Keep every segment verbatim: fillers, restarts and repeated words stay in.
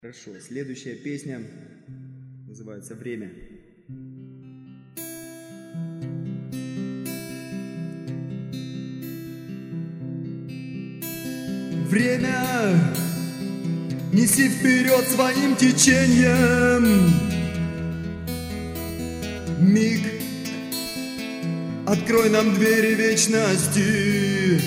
Хорошо, следующая песня называется «Время». Время, неси вперед своим течением. Миг, открой нам двери вечности.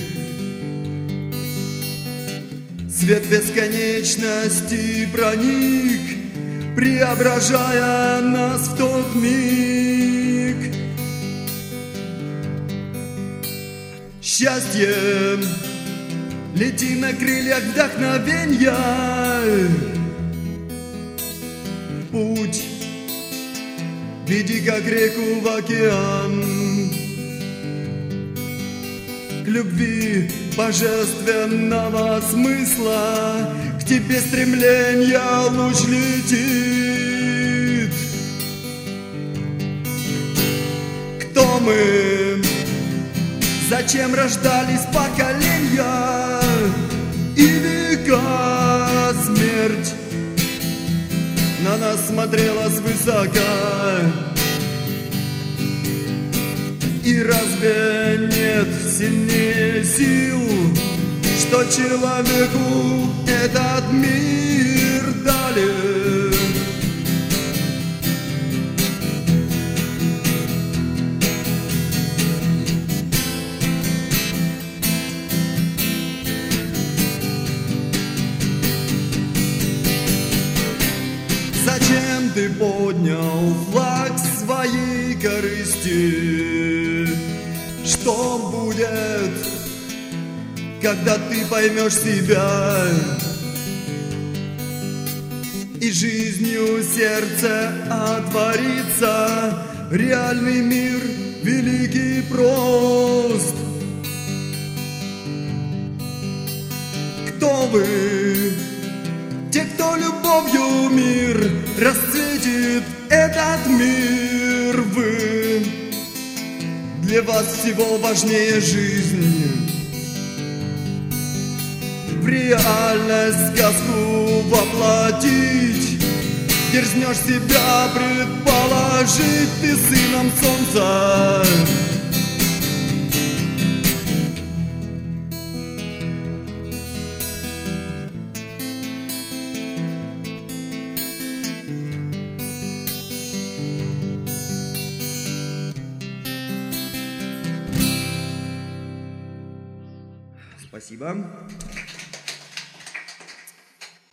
Свет бесконечности проник, преображая нас в тот миг. Счастье, лети на крыльях вдохновенья. Путь веди, как реку в океан. К любви божественного смысла, к тебе стремление луч летит. Кто мы? Зачем рождались поколения и века? Смерть на нас смотрела свысока. И разве нет сильнее сил, что человеку этот мир дали? Зачем ты поднял флаг своей корысти? Что будет, когда ты поймешь себя и жизнью сердце отворится? Реальный мир великий прост. Кто вы? Те, кто любовью мир расцветит этот мир. Вы, для вас всего важнее жизнь. В реальность сказку воплотить дерзнешь себя предположить. Ты сыном солнца. Спасибо.